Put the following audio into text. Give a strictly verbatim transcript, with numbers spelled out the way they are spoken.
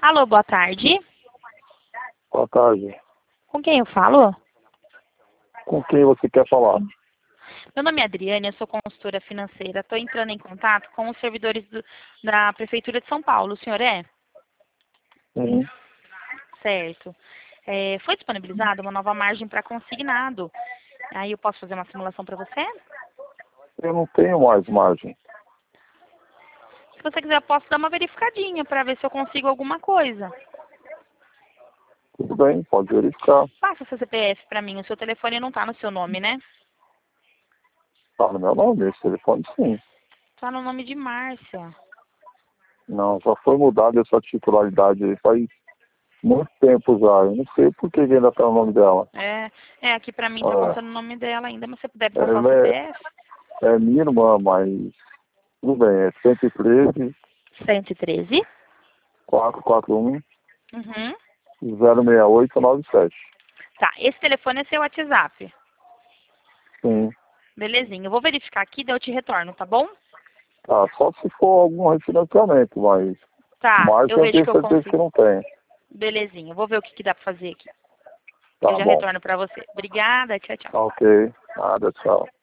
Alô, boa tarde. Boa tarde. Com quem eu falo? Com quem você quer falar? Meu nome é Adriane, eu sou consultora financeira. Estou entrando em contato com os servidores do- da Prefeitura de São Paulo. O senhor é? Sim. Certo. É, foi disponibilizada uma nova margem para consignado. Aí eu posso fazer uma simulação para você? Eu não tenho mais margem. Se você quiser, eu posso dar uma verificadinha para ver se eu consigo alguma coisa. Tudo bem, pode verificar. Passa seu C P F para mim. O seu telefone não está no seu nome, né? Tá no meu nome, esse telefone sim. Está no nome de Márcia. Não, já foi mudada essa titularidade aí faz muito tempo já. Eu não sei por que que ainda tá no nome dela. É, é aqui para mim está É, constando o nome dela ainda, mas você puder passar o ela é, C P F? é minha irmã, mas tudo bem, é cento e treze, cento e treze. quatrocentos e quarenta e um, Uhum. zero seis oito nove sete. Tá, esse telefone é seu WhatsApp. Sim. Belezinha. Eu vou verificar aqui, daí eu te retorno, tá bom? Tá, só se for algum refinanciamento, mas Tá, margem eu eu vejo tenho que eu certeza que consigo. não tem. Belezinha. Eu vou ver o que, que dá pra fazer aqui. Eu Tá já bom. retorno pra você. Obrigada, tchau, tchau. Ok. Nada, tchau.